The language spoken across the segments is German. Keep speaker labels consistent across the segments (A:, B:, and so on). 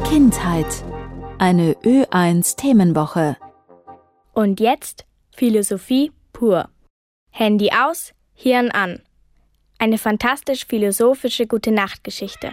A: Kindheit. Eine Ö1 Themenwoche.
B: Und jetzt Philosophie pur. Handy aus, Hirn an. Eine fantastisch philosophische Gute-Nacht-Geschichte.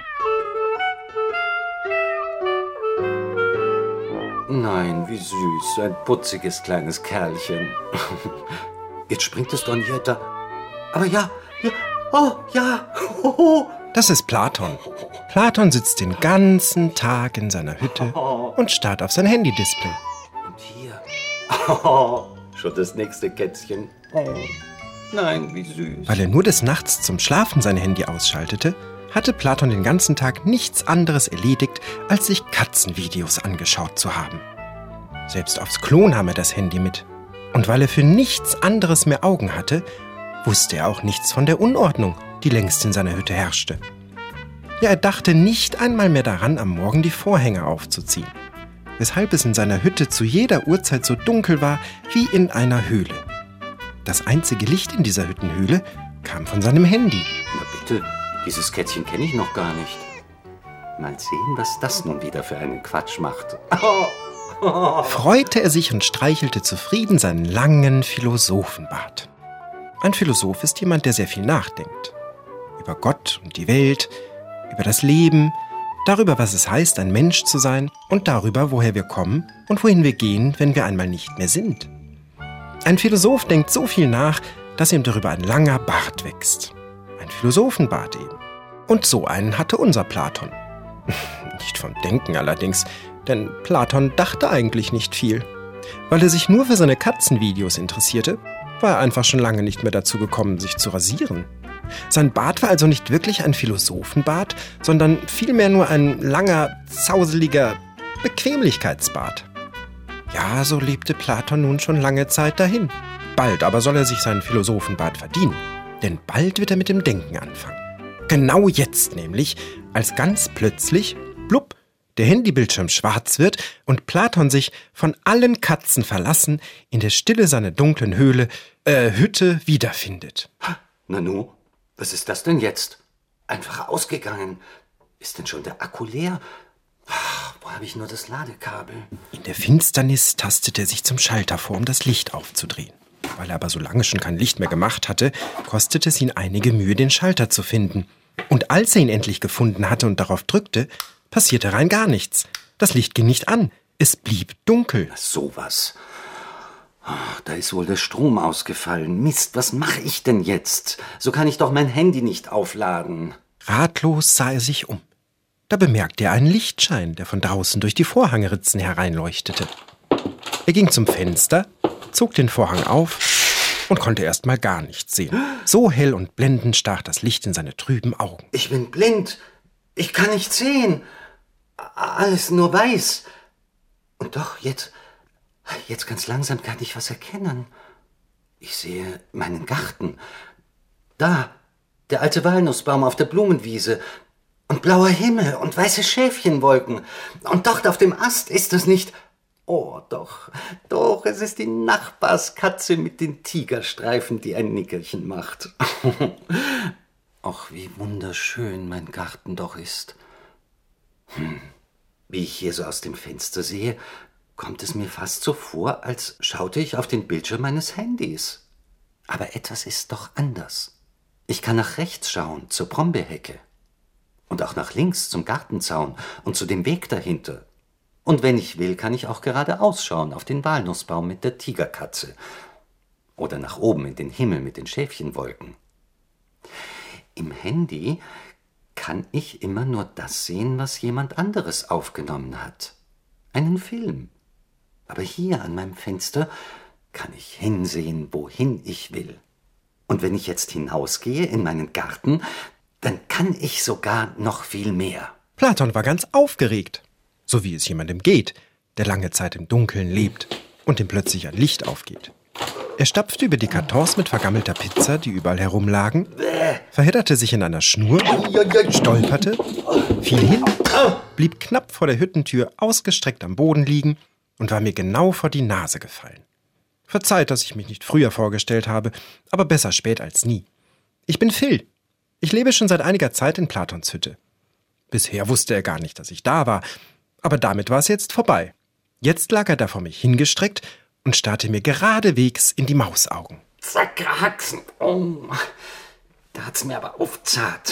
C: Nein, wie süß, so ein putziges kleines Kerlchen. Jetzt springt es Donjetta. Aber ja, oh ja.
D: Das ist Platon. Platon sitzt den ganzen Tag in seiner Hütte und starrt auf sein Handy-Display.
C: Und hier, schon das nächste Kätzchen. Nein, wie süß.
D: Weil er nur des Nachts zum Schlafen sein Handy ausschaltete, hatte Platon den ganzen Tag nichts anderes erledigt, als sich Katzenvideos angeschaut zu haben. Selbst aufs Klo nahm er das Handy mit. Und weil er für nichts anderes mehr Augen hatte, wusste er auch nichts von der Unordnung, die längst in seiner Hütte herrschte. Ja, er dachte nicht einmal mehr daran, am Morgen die Vorhänge aufzuziehen, weshalb es in seiner Hütte zu jeder Uhrzeit so dunkel war wie in einer Höhle. Das einzige Licht in dieser Hüttenhöhle kam von seinem Handy.
C: Na bitte, dieses Kätzchen kenne ich noch gar nicht. Mal sehen, was das nun wieder für einen Quatsch macht.
D: Freute er sich und streichelte zufrieden seinen langen Philosophenbart. Ein Philosoph ist jemand, der sehr viel nachdenkt. Über Gott und die Welt, über das Leben, darüber, was es heißt, ein Mensch zu sein und darüber, woher wir kommen und wohin wir gehen, wenn wir einmal nicht mehr sind. Ein Philosoph denkt so viel nach, dass ihm darüber ein langer Bart wächst. Ein Philosophenbart eben. Und so einen hatte unser Platon. Nicht vom Denken allerdings, denn Platon dachte eigentlich nicht viel. Weil er sich nur für seine Katzenvideos interessierte, war er einfach schon lange nicht mehr dazu gekommen, sich zu rasieren. Sein Bart war also nicht wirklich ein Philosophenbart, sondern vielmehr nur ein langer, zauseliger Bequemlichkeitsbart. Ja, so lebte Platon nun schon lange Zeit dahin. Bald aber soll er sich seinen Philosophenbart verdienen, denn bald wird er mit dem Denken anfangen. Genau jetzt nämlich, als ganz plötzlich, blub, der Handybildschirm schwarz wird und Platon sich, von allen Katzen verlassen, in der Stille seiner dunklen Hütte wiederfindet.
C: Nanu, was ist das denn jetzt? Einfach ausgegangen. Ist denn schon der Akku leer? Wo habe ich nur das Ladekabel?
D: In der Finsternis tastet er sich zum Schalter vor, um das Licht aufzudrehen. Weil er aber so lange schon kein Licht mehr gemacht hatte, kostete es ihn einige Mühe, den Schalter zu finden. Und als er ihn endlich gefunden hatte und darauf drückte, passierte rein gar nichts. Das Licht ging nicht an. Es blieb dunkel.
C: Sowas. Da ist wohl der Strom ausgefallen. Mist, was mache ich denn jetzt? So kann ich doch mein Handy nicht aufladen.
D: Ratlos sah er sich um. Da bemerkte er einen Lichtschein, der von draußen durch die Vorhangritzen hereinleuchtete. Er ging zum Fenster, zog den Vorhang auf und konnte erst mal gar nichts sehen. So hell und blendend stach das Licht in seine trüben Augen.
C: Ich bin blind. Ich kann nicht sehen. Alles nur weiß. Und doch, jetzt ganz langsam kann ich was erkennen. Ich sehe meinen Garten. Da, der alte Walnussbaum auf der Blumenwiese. Und blauer Himmel und weiße Schäfchenwolken. Und dort auf dem Ast ist es nicht... Oh, doch, es ist die Nachbarskatze mit den Tigerstreifen, die ein Nickerchen macht. Ach, wie wunderschön mein Garten doch ist. Wie ich hier so aus dem Fenster sehe, kommt es mir fast so vor, als schaute ich auf den Bildschirm meines Handys. Aber etwas ist doch anders. Ich kann nach rechts schauen, zur Brombeerhecke. Und auch nach links zum Gartenzaun und zu dem Weg dahinter. Und wenn ich will, kann ich auch geradeaus schauen auf den Walnussbaum mit der Tigerkatze. Oder nach oben in den Himmel mit den Schäfchenwolken. Im Handy kann ich immer nur das sehen, was jemand anderes aufgenommen hat. Einen Film. Aber hier an meinem Fenster kann ich hinsehen, wohin ich will. Und wenn ich jetzt hinausgehe in meinen Garten, dann kann ich sogar noch viel mehr.
D: Platon war ganz aufgeregt, so wie es jemandem geht, der lange Zeit im Dunkeln lebt und dem plötzlich ein Licht aufgeht. Er stapfte über die Kartons mit vergammelter Pizza, die überall herumlagen, verhedderte sich in einer Schnur, stolperte, fiel hin, blieb knapp vor der Hüttentür ausgestreckt am Boden liegen und war mir genau vor die Nase gefallen. Verzeiht, dass ich mich nicht früher vorgestellt habe, aber besser spät als nie. Ich bin Phil. Ich lebe schon seit einiger Zeit in Platons Hütte. Bisher wusste er gar nicht, dass ich da war, Aber damit war es jetzt vorbei. Jetzt lag er da vor mich hingestreckt und starrte mir geradewegs in die Mausaugen.
C: Zackerhaxen. Oh, da hat's mir aber aufzart.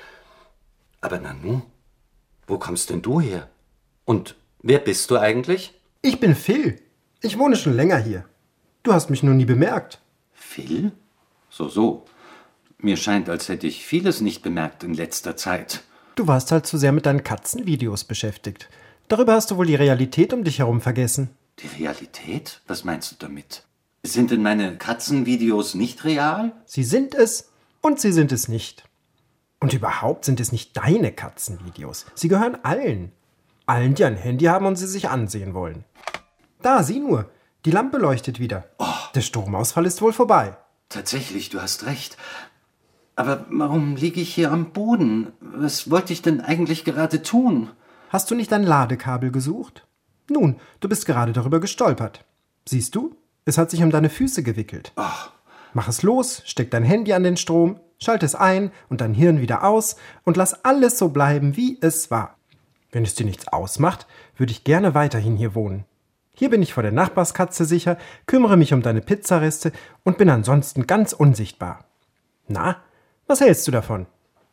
C: Aber Nanu, wo kommst denn du her? Und wer bist du eigentlich?
E: Ich bin Phil. Ich wohne schon länger hier. Du hast mich nur nie bemerkt.
C: Phil? So. Mir scheint, als hätte ich vieles nicht bemerkt in letzter Zeit.
E: Du warst halt zu sehr mit deinen Katzenvideos beschäftigt. Darüber hast du wohl die Realität um dich herum vergessen.
C: Die Realität? Was meinst du damit? Sind denn meine Katzenvideos nicht real?
E: Sie sind es und sie sind es nicht. Und überhaupt sind es nicht deine Katzenvideos. Sie gehören allen. Allen, die ein Handy haben und sie sich ansehen wollen. Da, sieh nur. Die Lampe leuchtet wieder.
C: Oh.
E: Der Stromausfall ist wohl vorbei.
C: Tatsächlich, du hast recht. Aber warum liege ich hier am Boden? Was wollte ich denn eigentlich gerade tun?
E: Hast du nicht dein Ladekabel gesucht? Nun, du bist gerade darüber gestolpert. Siehst du? Es hat sich um deine Füße gewickelt.
C: Ach.
E: Mach es los, steck dein Handy an den Strom, schalte es ein und dein Hirn wieder aus und lass alles so bleiben, wie es war. Wenn es dir nichts ausmacht, würde ich gerne weiterhin hier wohnen. Hier bin ich vor der Nachbarskatze sicher, kümmere mich um deine Pizzareste und bin ansonsten ganz unsichtbar. Na, was hältst du davon?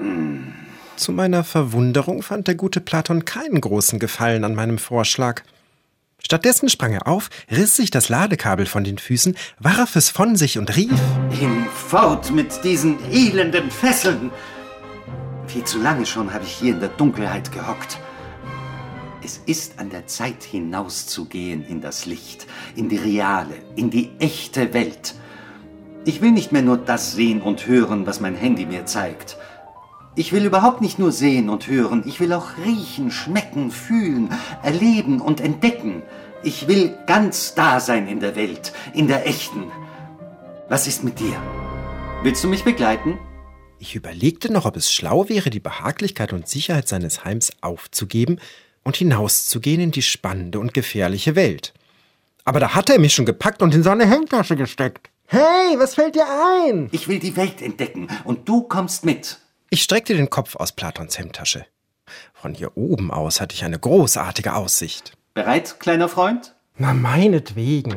D: Zu meiner Verwunderung fand der gute Platon keinen großen Gefallen an meinem Vorschlag. Stattdessen sprang er auf, riss sich das Ladekabel von den Füßen, warf es von sich und rief:
C: Hinfort mit diesen elenden Fesseln! Viel zu lange schon habe ich hier in der Dunkelheit gehockt. Es ist an der Zeit, hinauszugehen in das Licht, in die reale, in die echte Welt. Ich will nicht mehr nur das sehen und hören, was mein Handy mir zeigt. Ich will überhaupt nicht nur sehen und hören, ich will auch riechen, schmecken, fühlen, erleben und entdecken. Ich will ganz da sein in der Welt, in der echten. Was ist mit dir? Willst du mich begleiten?
D: Ich überlegte noch, ob es schlau wäre, die Behaglichkeit und Sicherheit seines Heims aufzugeben und hinauszugehen in die spannende und gefährliche Welt. Aber da hatte er mich schon gepackt und in seine Hemdtasche gesteckt.
E: Hey, was fällt dir ein?
C: Ich will die Welt entdecken und du kommst mit.
D: Ich streckte den Kopf aus Platons Hemdtasche. Von hier oben aus hatte ich eine großartige Aussicht.
C: Bereit, kleiner Freund?
E: Na, meinetwegen.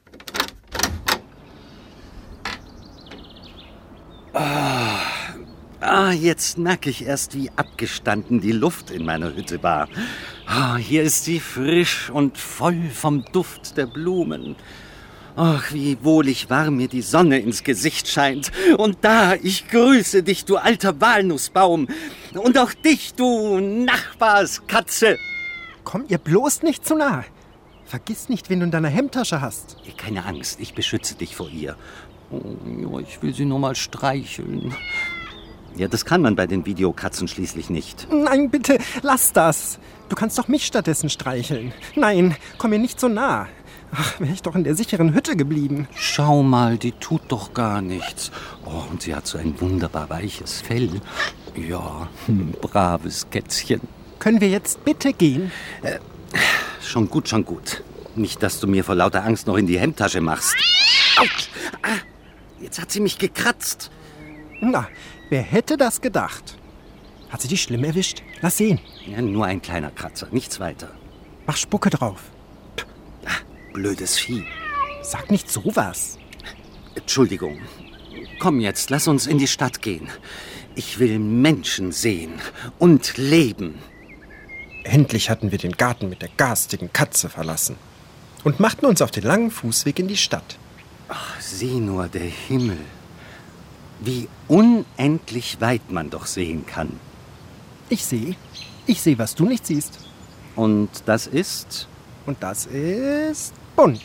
C: Jetzt merke ich erst, wie abgestanden die Luft in meiner Hütte war. Hier ist sie frisch und voll vom Duft der Blumen. Ach, wie wohlig warm mir die Sonne ins Gesicht scheint. Und da, ich grüße dich, du alter Walnussbaum. Und auch dich, du Nachbarskatze.
E: Komm ihr bloß nicht zu nah. Vergiss nicht, wen du in deiner Hemdtasche hast.
C: Keine Angst, ich beschütze dich vor ihr. Oh, ich will sie nur mal streicheln. Ja, das kann man bei den Videokatzen schließlich nicht.
E: Nein, bitte, lass das. Du kannst doch mich stattdessen streicheln. Nein, komm mir nicht so nah. Ach, wäre ich doch in der sicheren Hütte geblieben.
C: Schau mal, die tut doch gar nichts. Oh, und sie hat so ein wunderbar weiches Fell. Ja, braves Kätzchen.
E: Können wir jetzt bitte gehen?
C: Schon gut. Nicht, dass du mir vor lauter Angst noch in die Hemdtasche machst. Autsch! Jetzt hat sie mich gekratzt.
E: Na, wer hätte das gedacht? Hat sie dich schlimm erwischt? Lass sehen.
C: Ja, nur ein kleiner Kratzer, nichts weiter.
E: Mach Spucke drauf.
C: Blödes Vieh.
E: Sag nicht sowas.
C: Entschuldigung. Komm jetzt, lass uns in die Stadt gehen. Ich will Menschen sehen und leben.
D: Endlich hatten wir den Garten mit der garstigen Katze verlassen und machten uns auf den langen Fußweg in die Stadt.
C: Ach, sieh nur, der Himmel. Wie unendlich weit man doch sehen kann.
E: Ich sehe, was du nicht siehst.
C: Und das ist?
E: Und das ist bunt.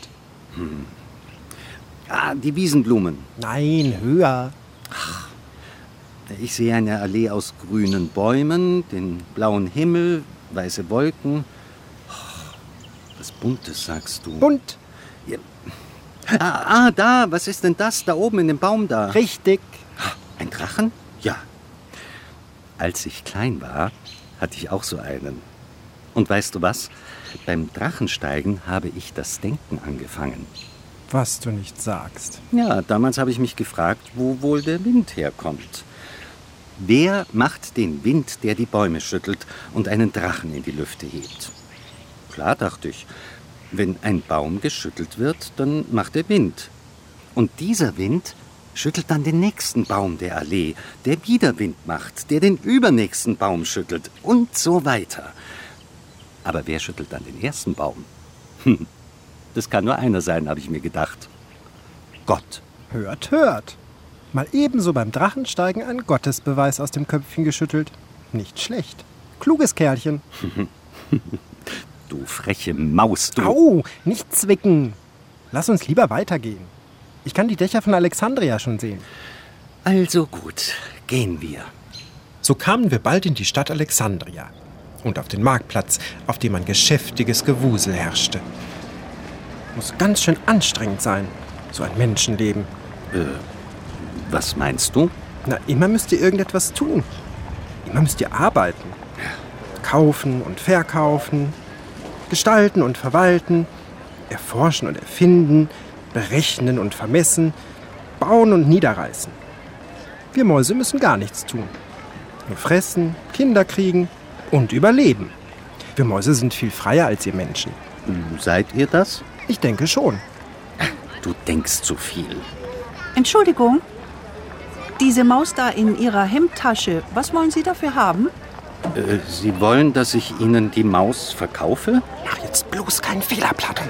C: Die Wiesenblumen.
E: Nein, höher.
C: Ach, ich sehe eine Allee aus grünen Bäumen, den blauen Himmel, weiße Wolken. Was Buntes, sagst du?
E: Bunt.
C: Ja. Da, was ist denn das? Da oben in dem Baum da.
E: Richtig.
C: Ein Drachen? Ja. Als ich klein war, hatte ich auch so einen. Und weißt du was? Beim Drachensteigen habe ich das Denken angefangen.
E: Was du nicht sagst.
C: Ja, damals habe ich mich gefragt, wo wohl der Wind herkommt. Wer macht den Wind, der die Bäume schüttelt und einen Drachen in die Lüfte hebt? Klar, dachte ich. Wenn ein Baum geschüttelt wird, dann macht er Wind. Und dieser Wind schüttelt dann den nächsten Baum der Allee, der wieder Wind macht, der den übernächsten Baum schüttelt und so weiter. Aber wer schüttelt dann den ersten Baum? Das kann nur einer sein, habe ich mir gedacht. Gott.
E: Hört, hört. Mal ebenso beim Drachensteigen ein Gottesbeweis aus dem Köpfchen geschüttelt. Nicht schlecht. Kluges Kerlchen.
C: Du freche Maus, du.
E: Au, nicht zwicken. Lass uns lieber weitergehen. Ich kann die Dächer von Alexandria schon sehen.
C: Also gut, gehen wir.
D: So kamen wir bald in die Stadt Alexandria und auf den Marktplatz, auf dem ein geschäftiges Gewusel herrschte.
E: Muss ganz schön anstrengend sein, so ein Menschenleben.
C: Was meinst du?
E: Na, immer müsst ihr irgendetwas tun. Immer müsst ihr arbeiten. Kaufen und verkaufen, gestalten und verwalten, erforschen und erfinden, berechnen und vermessen, bauen und niederreißen. Wir Mäuse müssen gar nichts tun. Nur fressen, Kinder kriegen und überleben. Wir Mäuse sind viel freier als ihr Menschen.
C: Seid ihr das?
E: Ich denke schon.
C: Du denkst zu viel.
F: Entschuldigung, diese Maus da in Ihrer Hemdtasche, was wollen Sie dafür haben?
C: Sie wollen, dass ich Ihnen die Maus verkaufe?
E: Mach jetzt bloß keinen Fehler, Platon.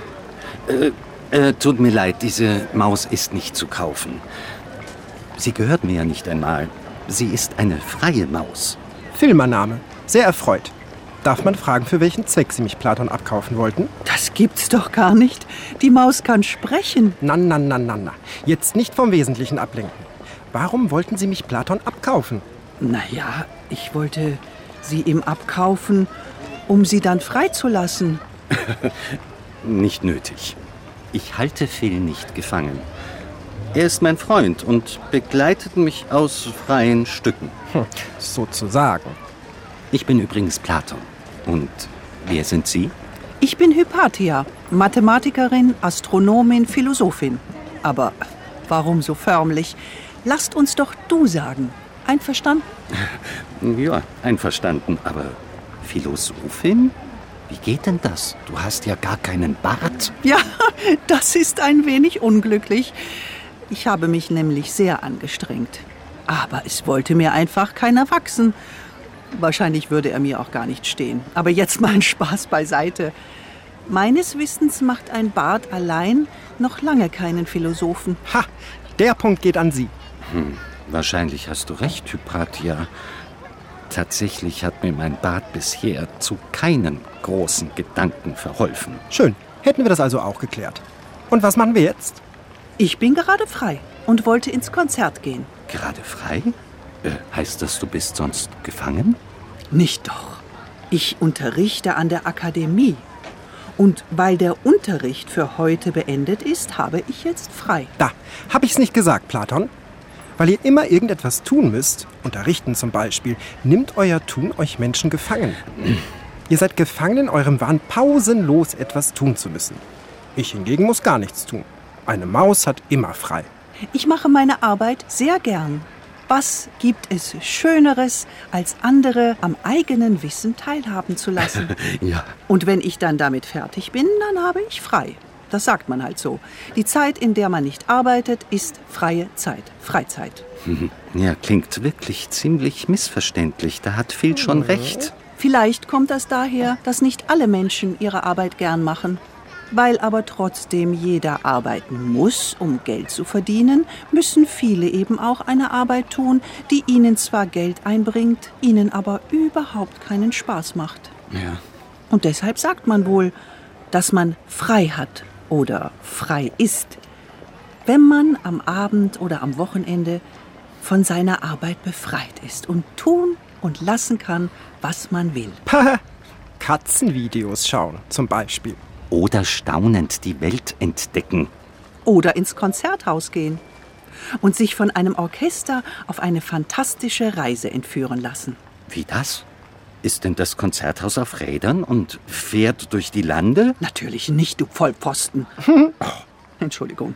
C: Tut mir leid, diese Maus ist nicht zu kaufen. Sie gehört mir ja nicht einmal. Sie ist eine freie Maus.
E: Filmername. Sehr erfreut. Darf man fragen, für welchen Zweck Sie mich, Platon, abkaufen wollten?
F: Das gibt's doch gar nicht. Die Maus kann sprechen.
E: Na. Jetzt nicht vom Wesentlichen ablenken. Warum wollten Sie mich, Platon, abkaufen?
F: Naja, ich wollte sie ihm abkaufen, um sie dann freizulassen.
C: Nicht nötig. Ich halte Phil nicht gefangen. Er ist mein Freund und begleitet mich aus freien Stücken.
E: Sozusagen.
C: Ich bin übrigens Platon. Und wer sind Sie?
F: Ich bin Hypatia, Mathematikerin, Astronomin, Philosophin. Aber warum so förmlich? Lasst uns doch du sagen. Einverstanden?
C: Ja, einverstanden. Aber Philosophin? Wie geht denn das? Du hast ja gar keinen Bart.
F: Ja, das ist ein wenig unglücklich. Ich habe mich nämlich sehr angestrengt. Aber es wollte mir einfach keiner wachsen. Wahrscheinlich würde er mir auch gar nicht stehen. Aber jetzt mal ein Spaß beiseite. Meines Wissens macht ein Bart allein noch lange keinen Philosophen.
E: Ha, der Punkt geht an Sie.
C: Wahrscheinlich hast du recht, Hypatia. Tatsächlich hat mir mein Bart bisher zu keinen großen Gedanken verholfen.
E: Schön, hätten wir das also auch geklärt. Und was machen wir jetzt?
F: Ich bin gerade frei und wollte ins Konzert gehen.
C: Gerade frei? Heißt das, du bist sonst gefangen?
F: Nicht doch. Ich unterrichte an der Akademie. Und weil der Unterricht für heute beendet ist, habe ich jetzt frei.
E: Da, hab ich's nicht gesagt, Platon? Weil ihr immer irgendetwas tun müsst, unterrichten zum Beispiel, nimmt euer Tun euch Menschen gefangen. Ihr seid gefangen in eurem Wahn, pausenlos etwas tun zu müssen. Ich hingegen muss gar nichts tun. Eine Maus hat immer frei.
F: Ich mache meine Arbeit sehr gern. Was gibt es Schöneres, als andere am eigenen Wissen teilhaben zu lassen?
C: Ja.
F: Und wenn ich dann damit fertig bin, dann habe ich frei. Das sagt man halt so. Die Zeit, in der man nicht arbeitet, ist freie Zeit, Freizeit.
C: Ja, klingt wirklich ziemlich missverständlich. Da hat Phil schon recht.
F: Vielleicht kommt das daher, dass nicht alle Menschen ihre Arbeit gern machen. Weil aber trotzdem jeder arbeiten muss, um Geld zu verdienen, müssen viele eben auch eine Arbeit tun, die ihnen zwar Geld einbringt, ihnen aber überhaupt keinen Spaß macht.
C: Ja.
F: Und deshalb sagt man wohl, dass man frei hat oder frei ist, wenn man am Abend oder am Wochenende von seiner Arbeit befreit ist und tun und lassen kann, was man will.
E: Katzenvideos schauen zum Beispiel.
C: Oder staunend die Welt entdecken.
F: Oder ins Konzerthaus gehen und sich von einem Orchester auf eine fantastische Reise entführen lassen.
C: Wie das? Ist denn das Konzerthaus auf Rädern und fährt durch die Lande?
F: Natürlich nicht, du Vollpfosten. Entschuldigung.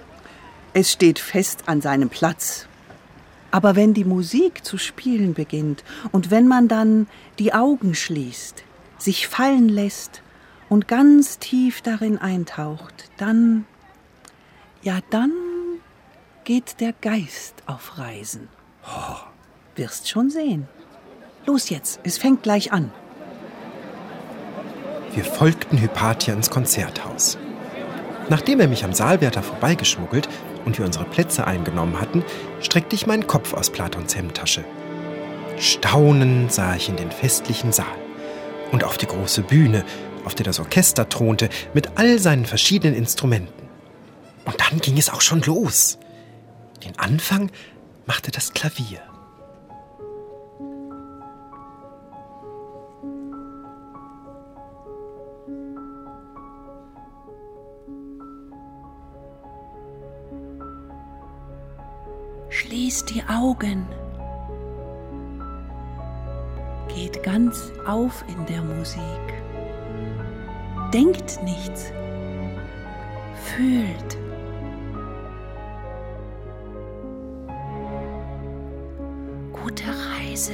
F: Es steht fest an seinem Platz. Aber wenn die Musik zu spielen beginnt und wenn man dann die Augen schließt, sich fallen lässt und ganz tief darin eintaucht, dann geht der Geist auf Reisen. Wirst schon sehen. Los jetzt, es fängt gleich an.
D: Wir folgten Hypatia ins Konzerthaus. Nachdem er mich am Saalwärter vorbeigeschmuggelt und wir unsere Plätze eingenommen hatten, streckte ich meinen Kopf aus Platons Hemdtasche. Staunend sah ich in den festlichen Saal und auf die große Bühne, auf der das Orchester thronte, mit all seinen verschiedenen Instrumenten. Und dann ging es auch schon los. Den Anfang machte das Klavier.
F: Schließt die Augen. Geht ganz auf in der Musik. Denkt nichts. Fühlt. Gute Reise.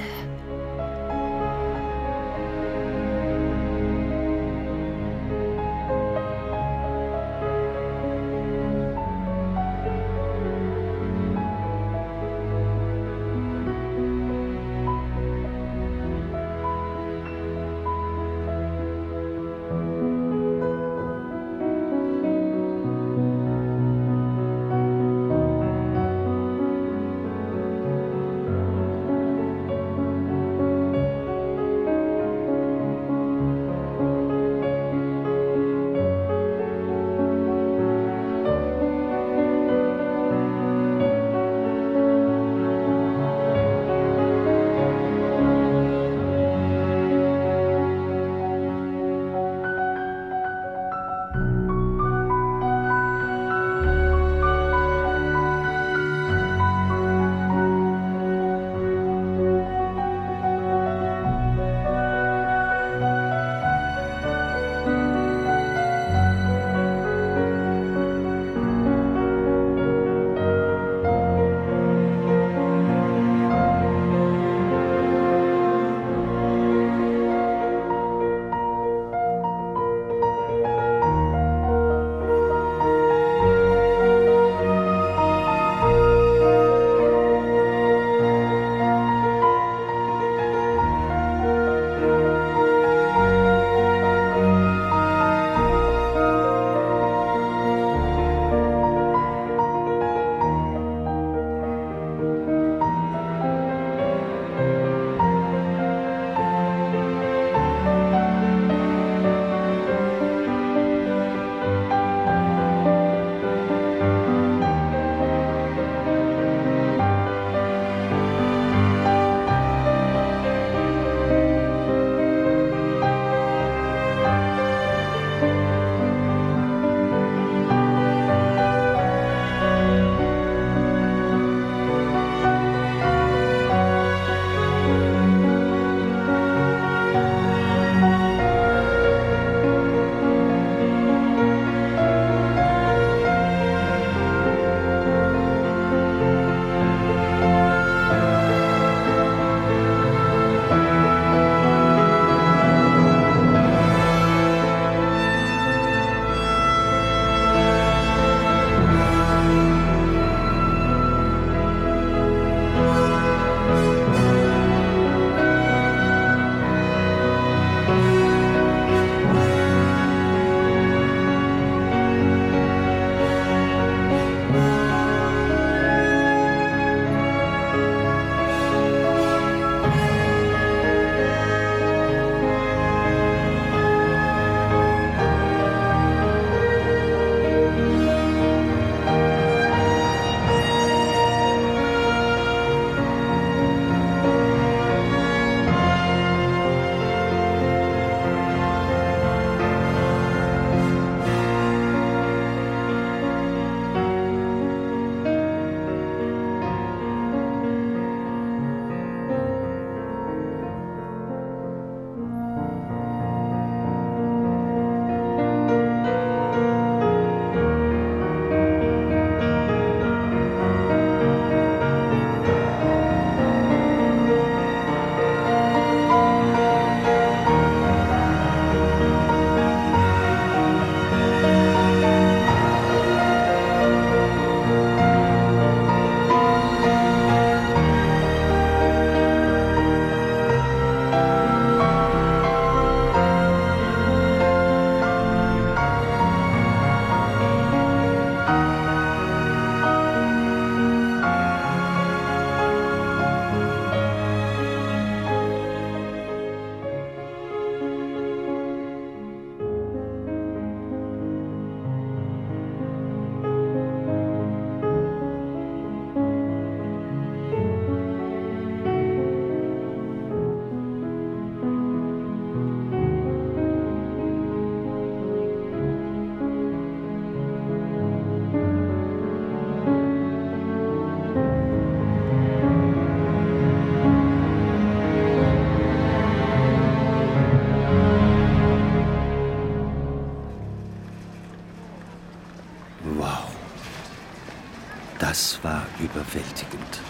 C: Das war überwältigend.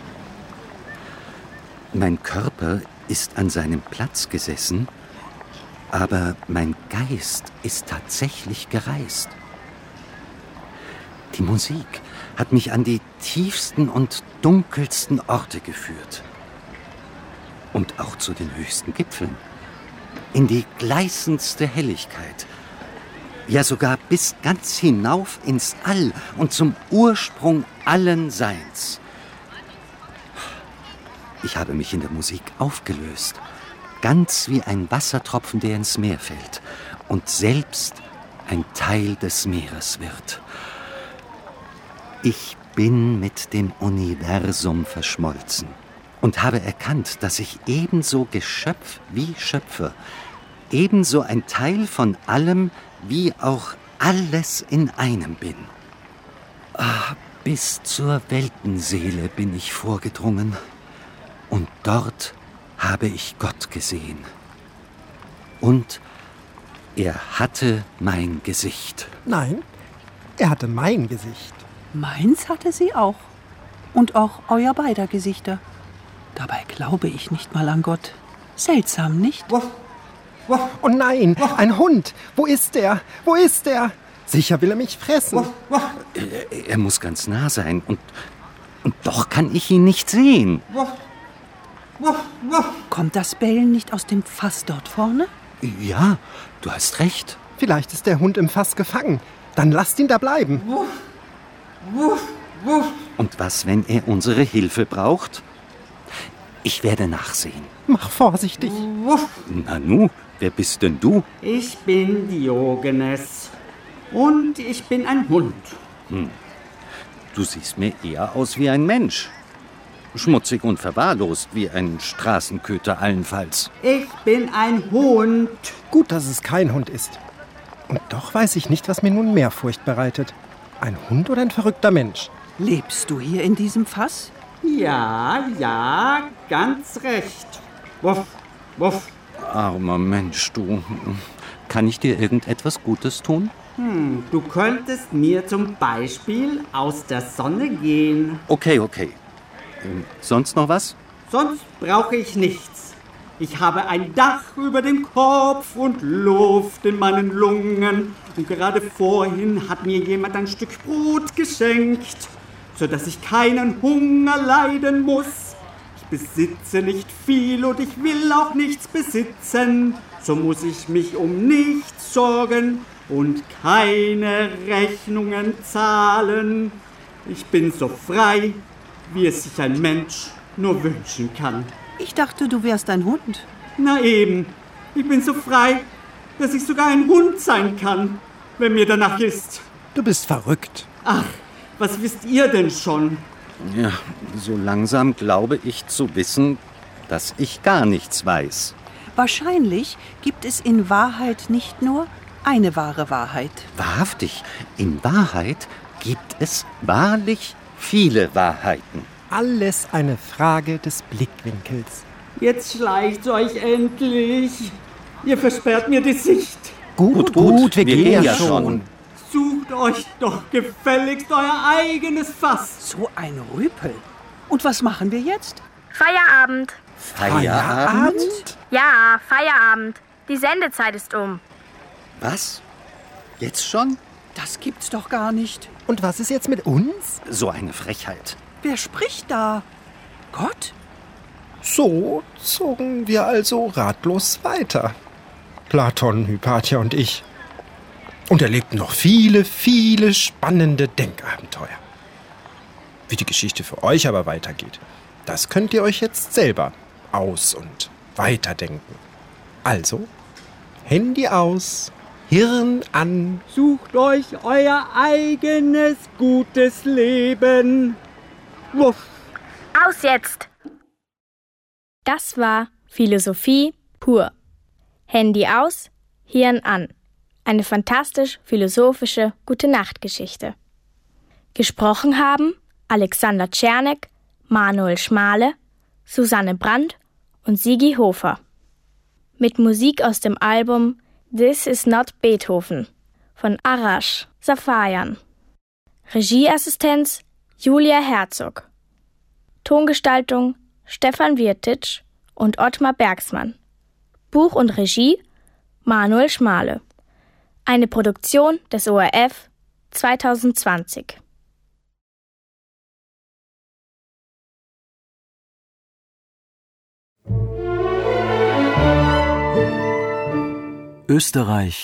C: Mein Körper ist an seinem Platz gesessen, aber mein Geist ist tatsächlich gereist. Die Musik hat mich an die tiefsten und dunkelsten Orte geführt. Und auch zu den höchsten Gipfeln. In die gleißendste Helligkeit. Ja, sogar bis ganz hinauf ins All und zum Ursprung allen Seins. Ich habe mich in der Musik aufgelöst. Ganz wie ein Wassertropfen, der ins Meer fällt und selbst ein Teil des Meeres wird. Ich bin mit dem Universum verschmolzen und habe erkannt, dass ich ebenso Geschöpf wie Schöpfer, ebenso ein Teil von allem wie auch alles in einem bin. Bis zur Weltenseele bin ich vorgedrungen und dort habe ich Gott gesehen. Und er hatte mein Gesicht.
E: Nein, er hatte mein Gesicht.
F: Meins hatte sie auch. Und auch euer beider Gesichter. Dabei glaube ich nicht mal an Gott. Seltsam, nicht?
E: Oh nein, ein Hund. Wo ist der? Wo ist der? Sicher will er mich fressen.
C: Er muss ganz nah sein und doch kann ich ihn nicht sehen.
F: Kommt das Bellen nicht aus dem Fass dort vorne?
C: Ja, du hast recht.
E: Vielleicht ist der Hund im Fass gefangen. Dann lasst ihn da bleiben.
C: Und was, wenn er unsere Hilfe braucht? Ich werde nachsehen.
E: Mach vorsichtig.
C: Nanu, wer bist denn du?
G: Ich bin Diogenes. Und ich bin ein Hund.
C: Du siehst mir eher aus wie ein Mensch. Schmutzig und verwahrlost wie ein Straßenköter allenfalls.
G: Ich bin ein Hund.
E: Gut, dass es kein Hund ist. Und doch weiß ich nicht, was mir nun mehr Furcht bereitet. Ein Hund oder ein verrückter Mensch?
F: Lebst du hier in diesem Fass?
G: Ja, ganz recht. Wuff, wuff.
C: Armer Mensch, du. Kann ich dir irgendetwas Gutes tun?
G: Du könntest mir zum Beispiel aus der Sonne gehen.
C: Okay. Sonst noch was?
G: Sonst brauche ich nichts. Ich habe ein Dach über dem Kopf und Luft in meinen Lungen. Und gerade vorhin hat mir jemand ein Stück Brot geschenkt, sodass ich keinen Hunger leiden muss. Ich besitze nicht viel und ich will auch nichts besitzen. So muss ich mich um nichts sorgen und keine Rechnungen zahlen. Ich bin so frei, wie es sich ein Mensch nur wünschen kann.
F: Ich dachte, du wärst ein Hund.
G: Na eben, ich bin so frei, dass ich sogar ein Hund sein kann, wenn mir danach ist.
E: Du bist verrückt.
G: Ach, was wisst ihr denn schon?
C: Ja, so langsam glaube ich zu wissen, dass ich gar nichts weiß.
F: Wahrscheinlich gibt es in Wahrheit nicht nur eine wahre Wahrheit.
C: Wahrhaftig, in Wahrheit gibt es wahrlich viele Wahrheiten.
E: Alles eine Frage des Blickwinkels.
G: Jetzt schleicht euch endlich. Ihr versperrt mir die Sicht.
E: Gut, wir gehen ja schon.
G: Sucht euch doch gefälligst euer eigenes Fass.
F: So ein Rüpel. Und was machen wir jetzt?
B: Feierabend.
C: Feierabend?
B: Ja, Feierabend. Die Sendezeit ist um.
C: Was? Jetzt schon?
F: Das gibt's doch gar nicht.
E: Und was ist jetzt mit uns?
C: So eine Frechheit.
F: Wer spricht da? Gott?
E: So zogen wir also ratlos weiter. Platon, Hypatia und ich. Und erlebten noch viele, viele spannende Denkabenteuer. Wie die Geschichte für euch aber weitergeht, das könnt ihr euch jetzt selber aus- und weiterdenken. Also, Handy aus, Hirn an.
G: Sucht euch euer eigenes gutes Leben. Wuff.
B: Aus jetzt! Das war Philosophie pur. Handy aus, Hirn an. Eine fantastisch philosophische Gute-Nacht-Geschichte. Gesprochen haben Alexander Czernek, Manuel Schmale, Susanne Brandt und Sigi Hofer. Mit Musik aus dem Album This is not Beethoven von Arash Safayan. Regieassistenz Julia Herzog. Tongestaltung Stefan Wirtitsch und Ottmar Bergsmann. Buch und Regie Manuel Schmale. Eine Produktion des ORF 2020.
H: Österreich